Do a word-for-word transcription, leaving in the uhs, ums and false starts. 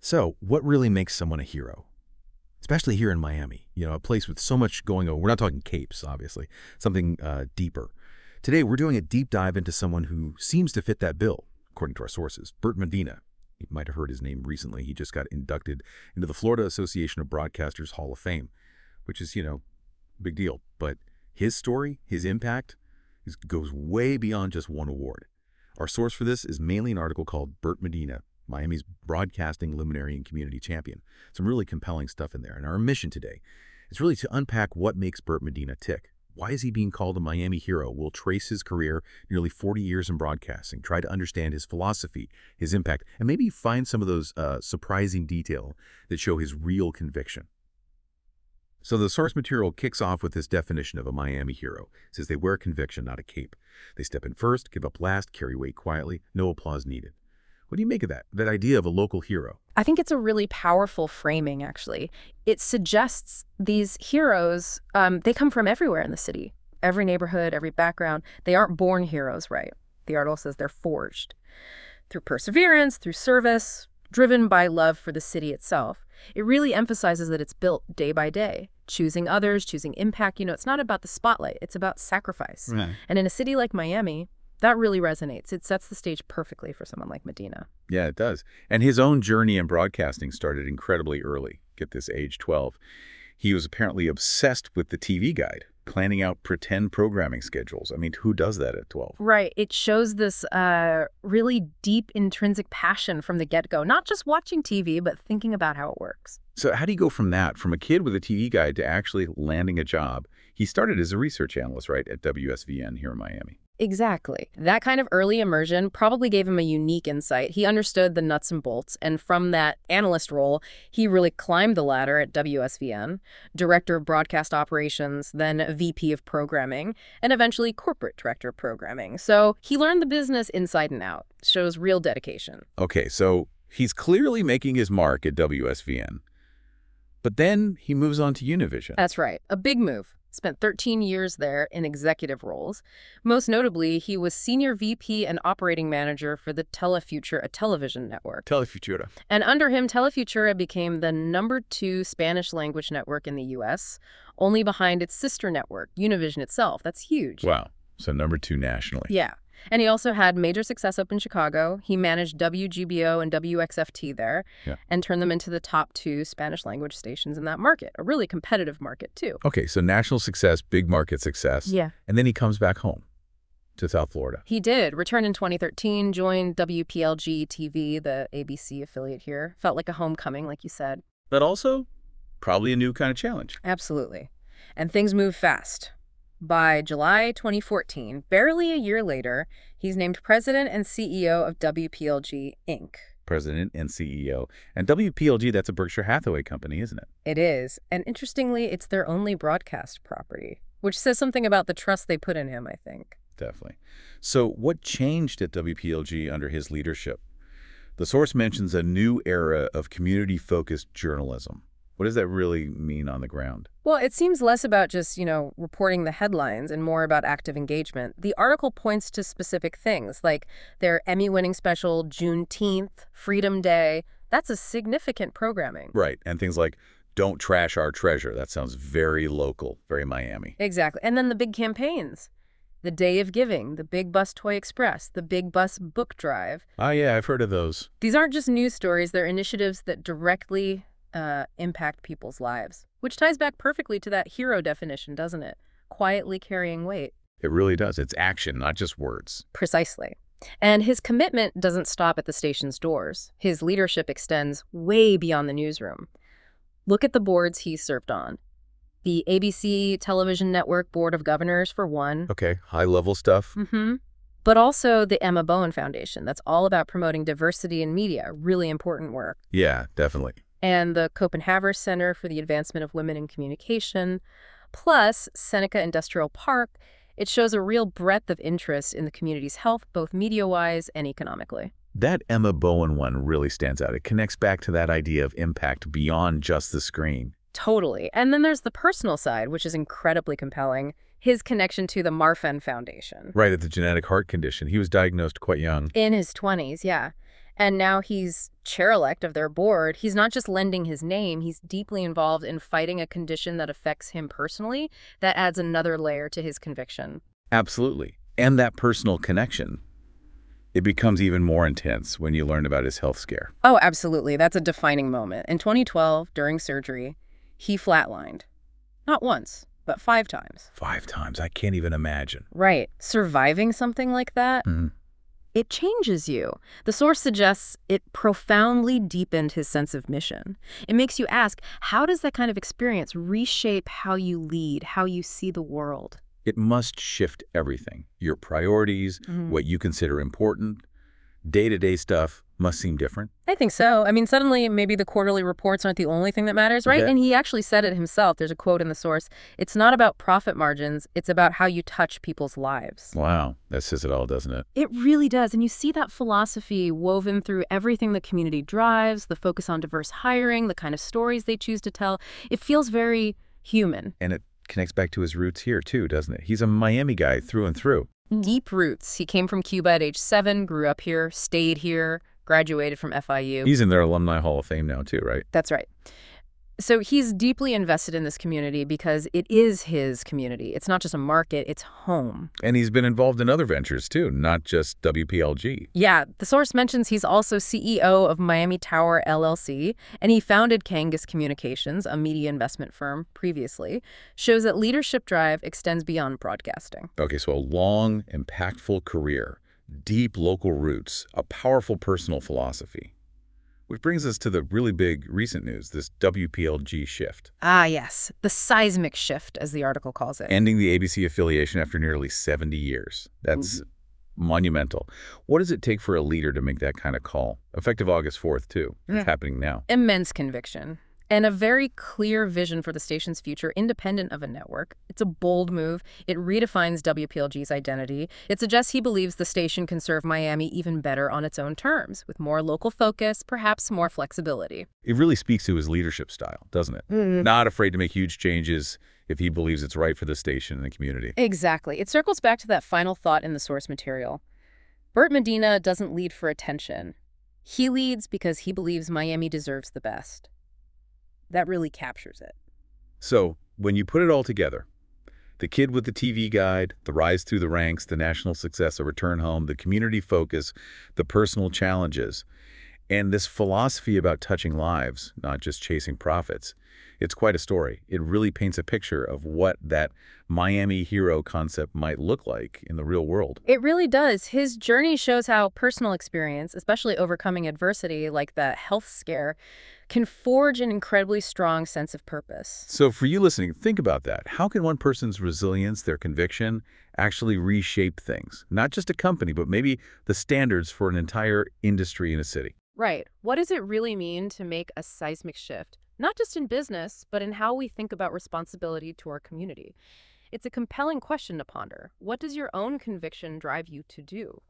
So, what really makes someone a hero? Especially here in Miami, you know, a place with so much going on. We're not talking capes, obviously, something uh, deeper. Today, we're doing a deep dive into someone who seems to fit that bill, according to our sources, Bert Medina. You might have heard his name recently. He just got inducted into the Florida Association of Broadcasters Hall of Fame, which is, you know, a big deal. But his story, his impact, is, goes way beyond just one award. Our source for this is mainly an article called Bert Medina, Miami's broadcasting luminary and community champion. Some really compelling stuff in there. And our mission today is really to unpack what makes Bert Medina tick. Why is he being called a Miami hero? We'll trace his career, nearly forty years in broadcasting, try to understand his philosophy, his impact, and maybe find some of those uh, surprising details that show his real conviction. So the source material kicks off with this definition of a Miami hero. It says they wear conviction, not a cape. They step in first, give up last, carry weight quietly, no applause needed. What do you make of that, that idea of a local hero? I think it's a really powerful framing, actually. It suggests these heroes, um, they come from everywhere in the city, every neighborhood, every background. They aren't born heroes, right? The article says they're forged through perseverance, through service, driven by love for the city itself. It really emphasizes that it's built day by day, choosing others, choosing impact. You know, it's not about the spotlight, it's about sacrifice. Right. And in a city like Miami, that really resonates. It sets the stage perfectly for someone like Medina. Yeah, it does. And his own journey in broadcasting started incredibly early. Get this, age twelve. He was apparently obsessed with the T V Guide, planning out pretend programming schedules. I mean, who does that at twelve? Right. It shows this uh, really deep intrinsic passion from the get-go, not just watching T V, but thinking about how it works. So how do you go from that, from a kid with a T V Guide to actually landing a job? He started as a research analyst, right, at W S V N here in Miami. Exactly. That kind of early immersion probably gave him a unique insight. He understood the nuts and bolts, and from that analyst role, he really climbed the ladder at W S V N, director of broadcast operations, then V P of programming, and eventually corporate director of programming. So he learned the business inside and out. Shows real dedication. Okay, so he's clearly making his mark at W S V N. But then he moves on to Univision. That's right. A big move. Spent thirteen years there in executive roles. Most notably, he was senior V P and operating manager for the Telefutura, a television network. Telefutura. And under him, Telefutura became the number two Spanish language network in the U S, only behind its sister network, Univision itself. That's huge. Wow. So number two nationally. Yeah. And he also had major success up in Chicago. He managed W G B O and W X F T there Yeah. and turned them into the top two Spanish language stations in that market, a really competitive market, too. Okay, so national success, big market success. Yeah. And then he comes back home to South Florida. He did. Returned in twenty thirteen, joined W P L G T V, the A B C affiliate here. Felt like a homecoming, like you said. But also probably a new kind of challenge. Absolutely. And things move fast. By July twenty fourteen, barely a year later, he's named president and C E O of W P L G, Incorporated. President and C E O. And W P L G, that's a Berkshire Hathaway company, isn't it? It is. And interestingly, it's their only broadcast property, which says something about the trust they put in him, I think. Definitely. So what changed at W P L G under his leadership? The source mentions a new era of community-focused journalism. What does that really mean on the ground? Well, it seems less about just, you know, reporting the headlines and more about active engagement. The article points to specific things, like their Emmy-winning special, Juneteenth, Freedom Day. That's a significant programming. Right, and things like, don't trash our treasure. That sounds very local, very Miami. Exactly. And then the big campaigns. The Day of Giving, the Big Bus Toy Express, the Big Bus Book Drive. Oh, yeah, I've heard of those. These aren't just news stories. They're initiatives that directly Uh, impact people's lives, which ties back perfectly to that hero definition, doesn't it? Quietly carrying weight. It really does. It's action, not just words. Precisely. And his commitment doesn't stop at the station's doors. His leadership extends way beyond the newsroom. Look at the boards he's served on. The A B C Television Network Board of Governors, for one. Okay, high-level stuff. Mm-hmm. But also the Emma Bowen Foundation. That's all about promoting diversity in media. Really important work. Yeah, definitely. And the Copenhaver Center for the Advancement of Women in Communication, plus Seneca Industrial Park. It shows a real breadth of interest in the community's health, both media-wise and economically. That Emma Bowen one really stands out. It connects back to that idea of impact beyond just the screen. Totally. And then there's the personal side, which is incredibly compelling. His connection to the Marfan Foundation. Right, at the genetic heart condition. He was diagnosed quite young. In his twenties, yeah. And now he's chair-elect of their board. He's not just lending his name, he's deeply involved in fighting a condition that affects him personally. That adds another layer to his conviction. Absolutely. And that personal connection, it becomes even more intense when you learn about his health scare. Oh, absolutely. That's a defining moment. In twenty twelve, during surgery, he flatlined. Not once, but five times. Five times. I can't even imagine. Right. Surviving something like that, Mm-hmm. it changes you. The source suggests it profoundly deepened his sense of mission. It makes you ask, how does that kind of experience reshape how you lead, how you see the world? It must shift everything. Your priorities, Mhm. what you consider important, day-to-day stuff must seem different. I think so. I mean, suddenly maybe the quarterly reports aren't the only thing that matters, right? Yeah. And he actually said it himself. There's a quote in the source. It's not about profit margins. It's about how you touch people's lives. Wow. That says it all, doesn't it? It really does. And you see that philosophy woven through everything the community drives, the focus on diverse hiring, the kind of stories they choose to tell. It feels very human. And it connects back to his roots here, too, doesn't it? He's a Miami guy through and through. Deep roots. He came from Cuba at age seven, grew up here, stayed here, graduated from F I U. He's in their Alumni Hall of Fame now, too, right? That's right. So he's deeply invested in this community because it is his community. It's not just a market, it's home. And he's been involved in other ventures, too, not just W P L G. Yeah, the source mentions he's also C E O of Miami Tower L L C, and he founded Kangas Communications, a media investment firm, previously. Shows that leadership drive extends beyond broadcasting. Okay, so a long, impactful career, deep local roots, a powerful personal philosophy. Which brings us to the really big recent news, this W P L G shift. Ah, yes, the seismic shift, as the article calls it. Ending the A B C affiliation after nearly seventy years. That's mm-hmm. monumental. What does it take for a leader to make that kind of call? Effective August fourth, too. It's Yeah. happening now. Immense conviction. And a very clear vision for the station's future, independent of a network. It's a bold move. It redefines W P L G's identity. It suggests he believes the station can serve Miami even better on its own terms, with more local focus, perhaps more flexibility. It really speaks to his leadership style, doesn't it? Mm. Not afraid to make huge changes if he believes it's right for the station and the community. Exactly. It circles back to that final thought in the source material. Bert Medina doesn't lead for attention. He leads because he believes Miami deserves the best. That really captures it. So, when you put it all together, the kid with the T V guide, the rise through the ranks, the national success, a return home, the community focus, the personal challenges, and this philosophy about touching lives, not just chasing profits, it's quite a story. It really paints a picture of what that Miami hero concept might look like in the real world. It really does. His journey shows how personal experience, especially overcoming adversity like the health scare, can forge an incredibly strong sense of purpose. So for you listening, think about that. How can one person's resilience, their conviction, actually reshape things? Not just a company, but maybe the standards for an entire industry in a city. Right. What does it really mean to make a seismic shift? Not just in business, but in how we think about responsibility to our community. It's a compelling question to ponder. What does your own conviction drive you to do?